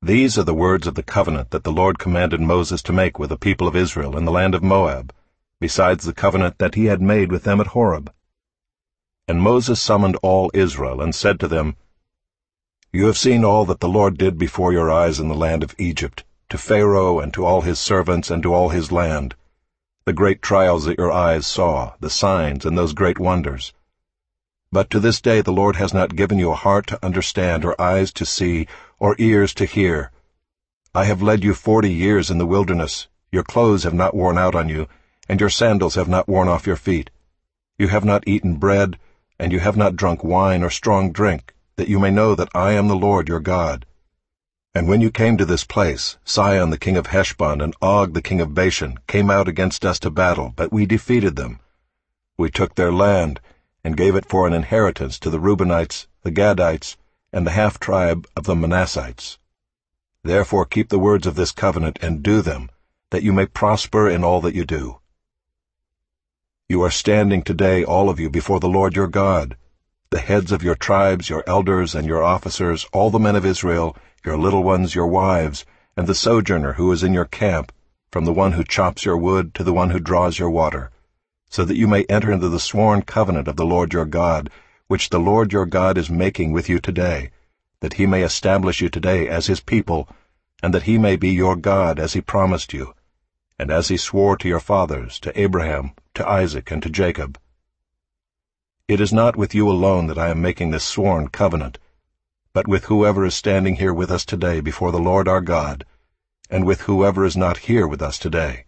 These are the words of the covenant that the Lord commanded Moses to make with the people of Israel in the land of Moab, besides the covenant that he had made with them at Horeb. And Moses summoned all Israel, and said to them, You have seen all that the Lord did before your eyes in the land of Egypt, to Pharaoh and to all his servants and to all his land, the great trials that your eyes saw, the signs and those great wonders. But to this day the Lord has not given you a heart to understand, or eyes to see, or ears to hear. I have led you 40 years in the wilderness. Your clothes have not worn out on you, and your sandals have not worn off your feet. You have not eaten bread, and you have not drunk wine or strong drink, that you may know that I am the Lord your God. And when you came to this place, Sihon the king of Heshbon and Og the king of Bashan came out against us to battle, but we defeated them. We took their land, and gave it for an inheritance to the Reubenites, the Gadites, and the half-tribe of the Manassites. Therefore keep the words of this covenant and do them, that you may prosper in all that you do. You are standing today, all of you, before the Lord your God, the heads of your tribes, your elders, and your officers, all the men of Israel, your little ones, your wives, and the sojourner who is in your camp, from the one who chops your wood to the one who draws your water, so that you may enter into the sworn covenant of the Lord your God, which the Lord your God is making with you today, that he may establish you today as his people, and that he may be your God as he promised you, and as he swore to your fathers, to Abraham, to Isaac, and to Jacob. It is not with you alone that I am making this sworn covenant, but with whoever is standing here with us today before the Lord our God, and with whoever is not here with us today.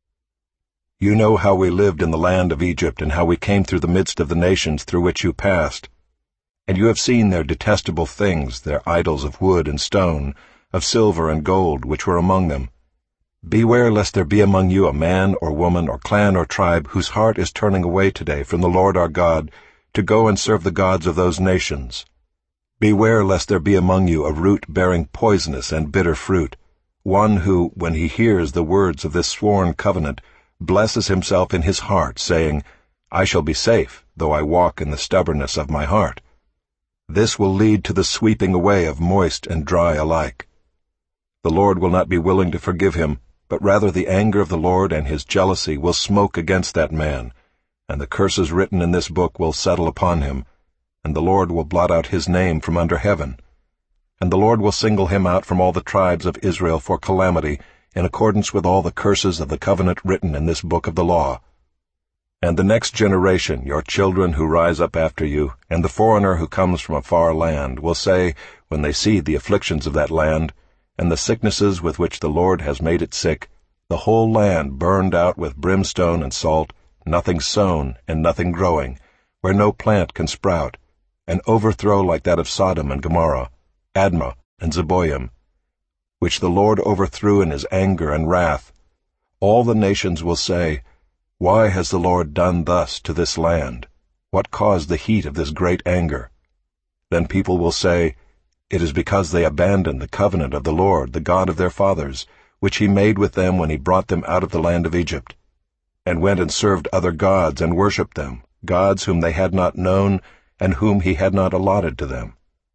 You know how we lived in the land of Egypt, and how we came through the midst of the nations through which you passed. And you have seen their detestable things, their idols of wood and stone, of silver and gold, which were among them. Beware lest there be among you a man or woman or clan or tribe whose heart is turning away today from the Lord our God to go and serve the gods of those nations. Beware lest there be among you a root bearing poisonous and bitter fruit, one who, when he hears the words of this sworn covenant, blesses himself in his heart, saying, I shall be safe, though I walk in the stubbornness of my heart. This will lead to the sweeping away of moist and dry alike. The Lord will not be willing to forgive him, but rather the anger of the Lord and his jealousy will smoke against that man, and the curses written in this book will settle upon him, and the Lord will blot out his name from under heaven. And the Lord will single him out from all the tribes of Israel for calamity, in accordance with all the curses of the covenant written in this book of the law. And the next generation, your children who rise up after you, and the foreigner who comes from a far land, will say, when they see the afflictions of that land, and the sicknesses with which the Lord has made it sick, the whole land burned out with brimstone and salt, nothing sown and nothing growing, where no plant can sprout, an overthrow like that of Sodom and Gomorrah, Admah and Zeboim, which the Lord overthrew in his anger and wrath. All the nations will say, Why has the Lord done thus to this land? What caused the heat of this great anger? Then people will say, It is because they abandoned the covenant of the Lord, the God of their fathers, which he made with them when he brought them out of the land of Egypt, and went and served other gods and worshipped them, gods whom they had not known, and whom he had not allotted to them.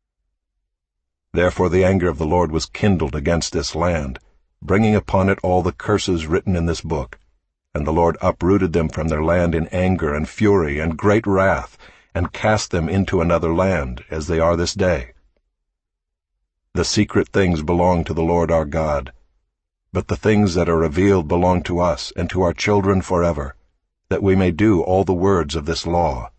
Therefore the anger of the Lord was kindled against this land, bringing upon it all the curses written in this book. And the Lord uprooted them from their land in anger and fury and great wrath, and cast them into another land, as they are this day. The secret things belong to the Lord our God, but the things that are revealed belong to us and to our children forever, that we may do all the words of this law.